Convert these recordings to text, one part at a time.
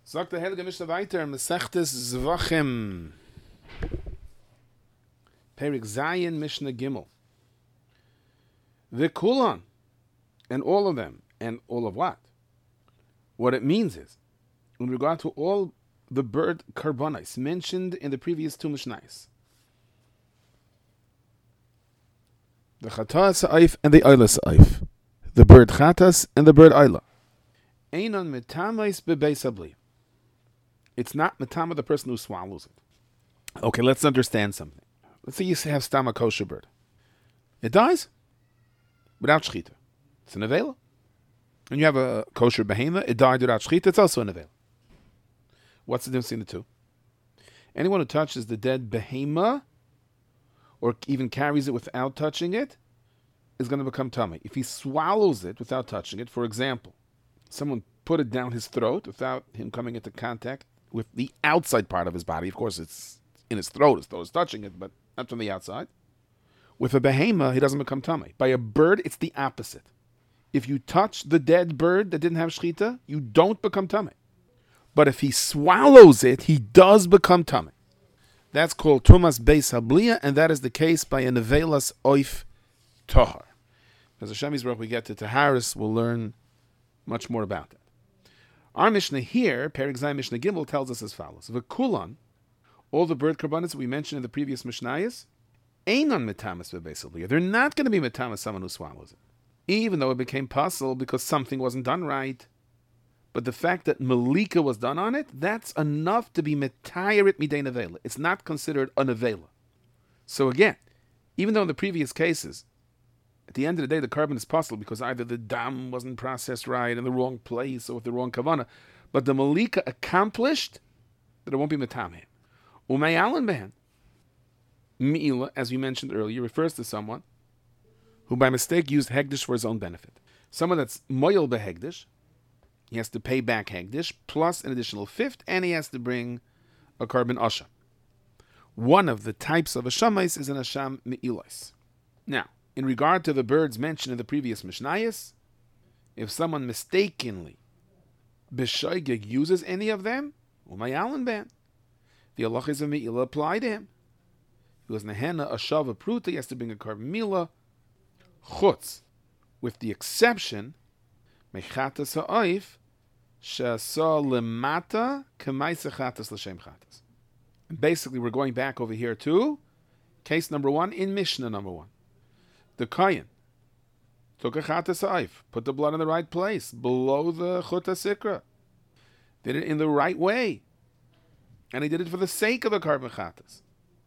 Sagt der Heilige Mishnah weiter, Mesechtes Zvachim. Perik Zayin Mishnah Gimel. V'kulan. And all of them. And all of what? What it means is, in regard to all the bird karbonis mentioned in the previous two Mishnayos, the Chatas Sa'if and the Ayla Sa'if, the bird Chatas and the bird Ayla. Einon metamais bebeis habli. It's not metama the person who swallows it. Okay, let's understand something. Let's say you have stam a kosher bird. It dies without shechita. It's an avela. And you have a kosher behema, it died without shechita, it's also an avela. What's the difference between the two? Anyone who touches the dead behema, or even carries it without touching it, is going to become tummy. If he swallows it without touching it, for example, someone put it down his throat without him coming into contact with the outside part of his body. Of course, it's in his throat is touching it, but not from the outside. With a behema, he doesn't become tummy. By a bird, it's the opposite. If you touch the dead bird that didn't have shechita, you don't become tummy. But if he swallows it, he does become tummy. That's called tumas beis habliya, and that is the case by a nevelas oif tahar. As Hashem Yisrael, we get to Taharis, we'll learn much more about that. Our Mishnah here, Perek Zayin Mishnah Gimel, tells us as follows: V'kulan, all the bird karbanos we mentioned in the previous Mishnayos, einon metamas bebeis habliya. They're not going to be metamas someone who swallows it, even though it became possible because something wasn't done right. But the fact that malika was done on it, that's enough to be metayerit midei nevela. It's not considered a nevela. So again, even though in the previous cases, at the end of the day, the carbon is possible because either the dam wasn't processed right in the wrong place or with the wrong kavana, but the malika accomplished that it won't be metameh. Umayalan behen. Mi'ila, as we mentioned earlier, refers to someone who by mistake used hegdish for his own benefit. Someone that's moyel behegdish, he has to pay back hegdish plus an additional fifth, and he has to bring a carbon asha. One of the types of ashamais is an asham mi'ilos. Now, in regard to the birds mentioned in the previous Mishnayos, if someone mistakenly b'shoigeg uses any of them, umayalan ban, the halachos of mi'ilah apply to him. He was nehena ashava pruta, he has to bring a carbon mila chutz, with the exception mechatas ha'oif she'asa lemata k'maisa chatas l'shem chatas. And basically, we're going back over here to case number 1 in Mishnah number 1. The Kayan took a chatas ha'oif, put the blood in the right place, below the chuta sikra, did it in the right way, and he did it for the sake of the carbon chatas.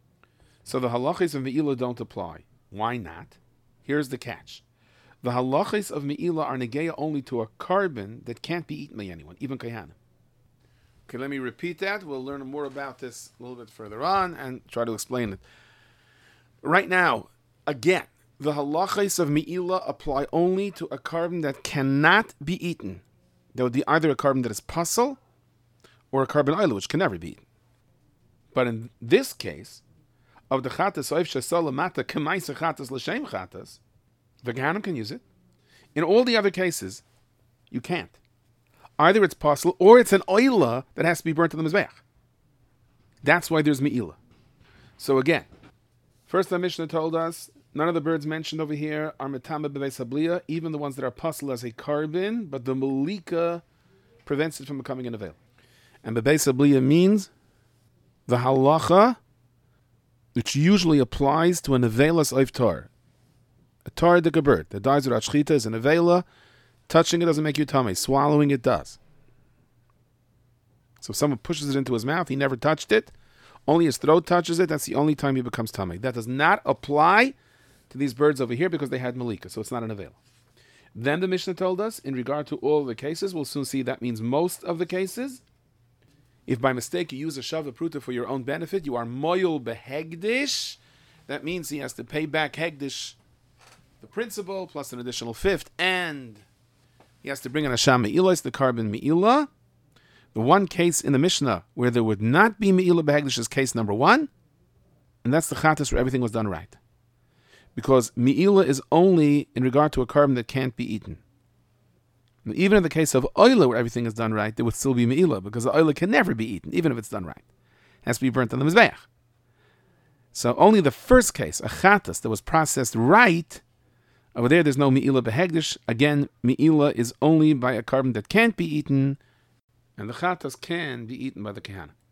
So the halachos of me'ilah don't apply. Why not? Here's the catch. The halachos of me'ilah are negeya only to a carbon that can't be eaten by anyone, even kohanim. Okay, let me repeat that. We'll learn more about this a little bit further on and try to explain it. Right now, again, the halachos of me'ilah apply only to a carbon that cannot be eaten. There would be either a carbon that is pasul or a carbon ayla, which can never be eaten. But in this case, of the chatas oif shesala mata k'maisa chatas l'shem chatas, the Gehanim can use it. In all the other cases, you can't. Either it's pasul or it's an oila that has to be burnt to the mizbeach. That's why there's me'ilah. So again, first the Mishnah told us none of the birds mentioned over here are metama bebeis habliya, even the ones that are pasul as a carbon, but the malika prevents it from becoming an avail. And bebeis habliya means the halacha which usually applies to an avelas oif tar. A tar de bird that dies without shechita is an avela. Touching it doesn't make you tummy. Swallowing it does. So if someone pushes it into his mouth, he never touched it. Only his throat touches it. That's the only time he becomes tummy. That does not apply to these birds over here because they had malika, so it's not an avela. Then the Mishnah told us, in regard to all the cases, we'll soon see that means most of the cases. If by mistake you use a shava pruta for your own benefit, you are moyel behegdish. That means he has to pay back hegdish, the principal, plus an additional fifth, and he has to bring an asham me'ilah, the carbon me'ilah. The one case in the Mishnah where there would not be me'ilah behegdish is case number 1, and that's the chatas where everything was done right. Because me'ilah is only in regard to a carbon that can't be eaten. Even in the case of oila, where everything is done right, there would still be me'ilah, because the oila can never be eaten, even if it's done right. It has to be burnt on the mizbeach. So only the first case, a chatas that was processed right, over there's no me'ilah behegdish. Again, me'ilah is only by a carbon that can't be eaten, and the chatas can be eaten by the kahana.